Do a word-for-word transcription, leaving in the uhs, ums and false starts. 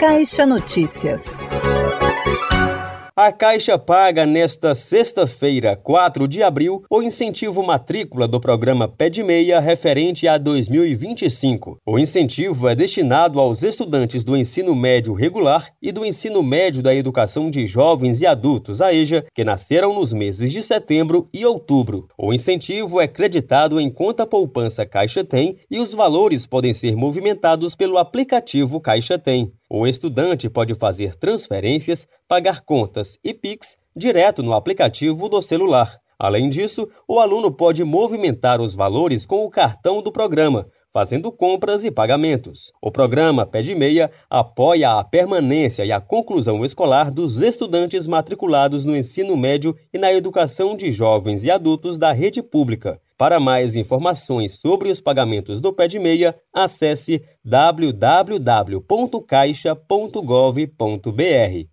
Caixa Notícias. A Caixa paga nesta sexta-feira, quatro de abril, o incentivo matrícula do programa Pé de Meia referente a dois mil e vinte e cinco. O incentivo é destinado aos estudantes do ensino médio regular e do ensino médio da educação de jovens e adultos, a EJA, que nasceram nos meses de setembro e outubro. O incentivo é creditado em conta poupança Caixa Tem e os valores podem ser movimentados pelo aplicativo Caixa Tem. O estudante pode fazer transferências, pagar contas e Pix direto no aplicativo do celular. Além disso, o aluno pode movimentar os valores com o cartão do programa, fazendo compras e pagamentos. O programa Pé de Meia apoia a permanência e a conclusão escolar dos estudantes matriculados no ensino médio e na educação de jovens e adultos da rede pública. Para mais informações sobre os pagamentos do Pé de Meia, acesse w w w ponto caixa ponto gov ponto b r.